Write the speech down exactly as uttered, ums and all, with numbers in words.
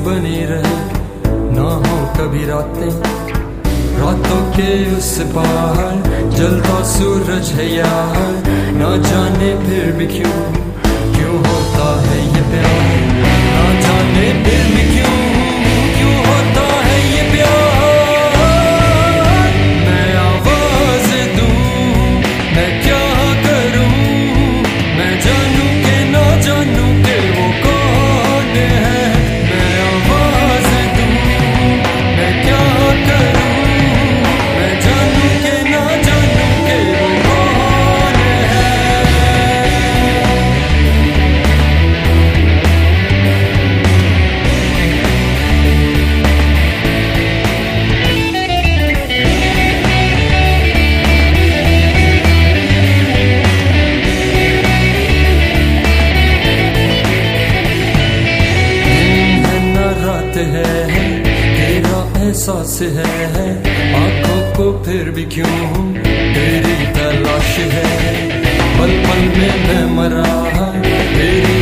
बनी रहे, ना हो कभी रातें। रातों के उस पार जलता सूरज है यार, ना जाने फिर भी क्यों क्यों होता है ये प्यार, ना जाने फिर भी क्यों क्यों होता है ये प्यार। मैं आवाज दूं, मैं क्या करूं, मैं जानूं के ना जानूं के वो कौन है। मैं आवाज दूं, मैं क्या करूं, मैं जानूं के ना जानूं के वो कौन है। है तेरा एहसास है, आंखों को फिर भी क्यों तेरी तलाश है। पल पल में मैं मरा तेरी